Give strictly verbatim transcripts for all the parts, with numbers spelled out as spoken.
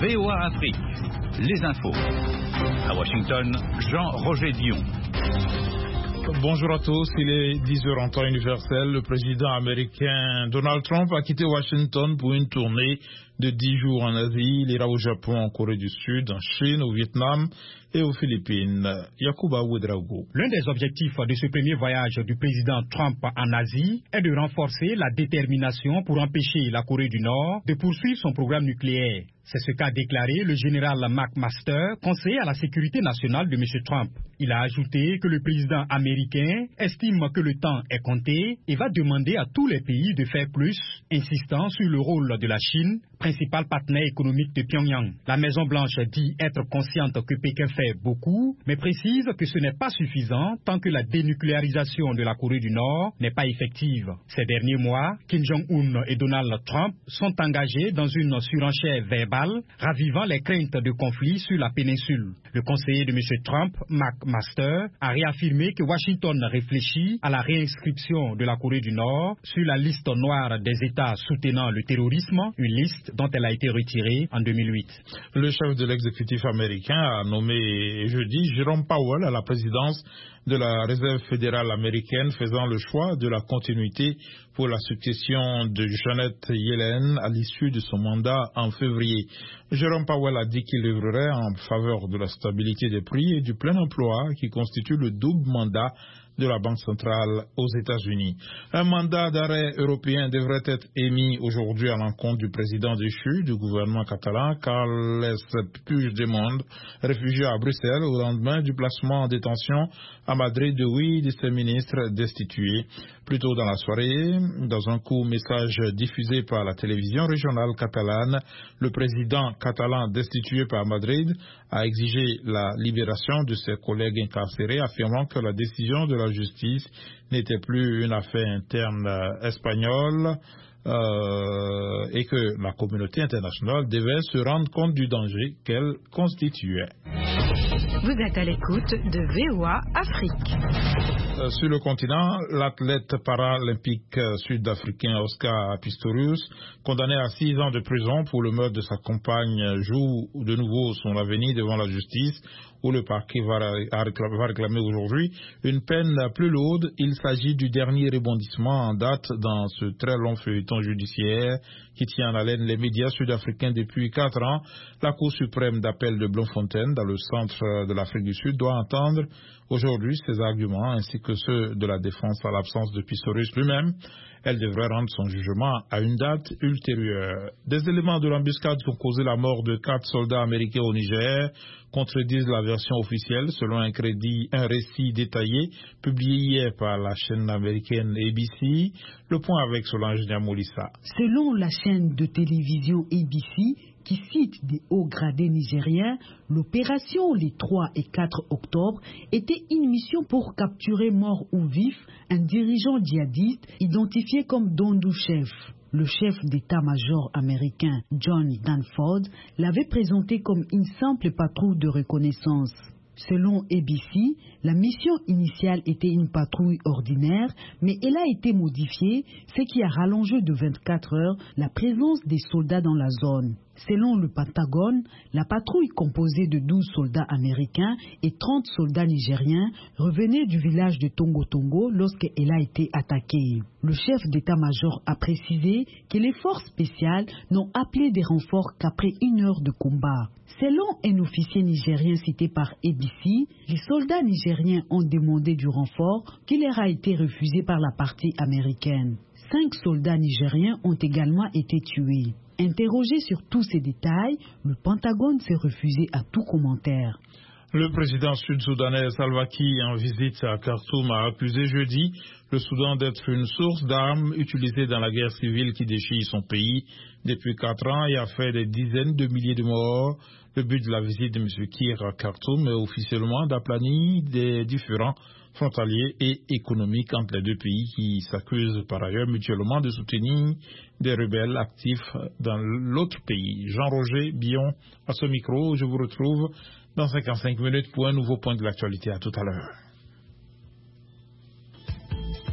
V O A Afrique, les infos. À Washington, Jean-Roger Dion. Bonjour à tous, il est dix heures en temps universel. Le président américain Donald Trump a quitté Washington pour une tournée de dix jours en Asie. Il ira au Japon, en Corée du Sud, en Chine, au Vietnam et aux Philippines. Yacouba Ouedraogo. L'un des objectifs de ce premier voyage du président Trump en Asie est de renforcer la détermination pour empêcher la Corée du Nord de poursuivre son programme nucléaire. C'est ce qu'a déclaré le général McMaster, conseiller à la sécurité nationale de M. Trump. Il a ajouté que le président américain estime que le temps est compté et va demander à tous les pays de faire plus, insistant sur le rôle de la Chine, principal partenaire économique de Pyongyang. La Maison-Blanche dit être consciente que Pékin fait beaucoup, mais précise que ce n'est pas suffisant tant que la dénucléarisation de la Corée du Nord n'est pas effective. Ces derniers mois, Kim Jong-un et Donald Trump sont engagés dans une surenchère verbale, ravivant les craintes de conflits sur la péninsule. Le conseiller de M. Trump, McMaster, a réaffirmé que Washington réfléchit à la réinscription de la Corée du Nord sur la liste noire des États soutenant le terrorisme, une liste dont elle a été retirée en deux mille huit. Le chef de l'exécutif américain a nommé jeudi Jerome Powell à la présidence de la Réserve fédérale américaine, faisant le choix de la continuité pour la succession de Janet Yellen à l'issue de son mandat en février. Jerome Powell a dit qu'il œuvrerait en faveur de la stabilité des prix et du plein emploi qui constitue le double mandat de la Banque centrale aux États-Unis. Un mandat d'arrêt européen devrait être émis aujourd'hui à l'encontre du président déchu du gouvernement catalan, Carles Puigdemont, réfugié à Bruxelles au lendemain du placement en détention à Madrid de huit de ses ministres destitués. Plus tôt dans la soirée, dans un court message diffusé par la télévision régionale catalane, le président catalan destitué par Madrid a exigé la libération de ses collègues incarcérés, affirmant que la décision de la justice n'était plus une affaire interne espagnole euh, et que la communauté internationale devait se rendre compte du danger qu'elle constituait. Vous êtes à l'écoute de V O A Afrique. Euh, sur le continent, l'athlète paralympique sud-africain Oscar Pistorius, condamné à six ans de prison pour le meurtre de sa compagne, joue de nouveau son avenir devant la justice, où le parquet va, va réclamer aujourd'hui une peine plus lourde. Il s'agit du dernier rebondissement en date dans ce très long feuilleton judiciaire qui tient en haleine les médias sud-africains depuis quatre ans. La Cour suprême d'appel de Bloemfontein, dans le centre de l'Afrique du Sud, doit entendre aujourd'hui ses arguments ainsi que ceux de la défense à l'absence de Pistorius lui-même. Elle devrait rendre son jugement à une date ultérieure. Des éléments de l'embuscade qui ont causé la mort de quatre soldats américains au Niger contredisent la version officielle selon un, crédit, un récit détaillé publié hier par la chaîne américaine A B C. Le point avec Solange Niamolissa. Selon la chaîne de télévision A B C, qui cite des hauts gradés nigériens, l'opération les trois et quatre octobre était une mission pour capturer mort ou vif un dirigeant djihadiste identifié comme Dondou Chef. Le chef d'état-major américain John Danford l'avait présenté comme une simple patrouille de reconnaissance. Selon A B C, la mission initiale était une patrouille ordinaire, mais elle a été modifiée, ce qui a rallongé de vingt-quatre heures la présence des soldats dans la zone. Selon le Pentagone, la patrouille composée de douze soldats américains et trente soldats nigériens revenait du village de Tongo Tongo lorsqu'elle a été attaquée. Le chef d'état-major a précisé que les forces spéciales n'ont appelé des renforts qu'après une heure de combat. Selon un officier nigérien cité par A B C, les soldats nigériens ont demandé du renfort qui leur a été refusé par la partie américaine. Cinq soldats nigériens ont également été tués. Interrogé sur tous ces détails, le Pentagone s'est refusé à tout commentaire. Le président sud-soudanais Salva Kiir, en visite à Khartoum, a accusé jeudi le Soudan d'être une source d'armes utilisée dans la guerre civile qui déchire son pays depuis quatre ans et a fait des dizaines de milliers de morts. Le but de la visite de M. Kiir à Khartoum est officiellement d'aplanir des différends frontaliers et économiques entre les deux pays qui s'accusent par ailleurs mutuellement de soutenir des rebelles actifs dans l'autre pays. Jean-Roger Bion à ce micro, je vous retrouve dans cinquante-cinq minutes pour un nouveau point de l'actualité. À tout à l'heure.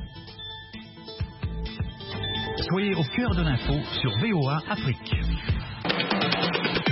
Soyez au cœur de l'info sur V O A Afrique.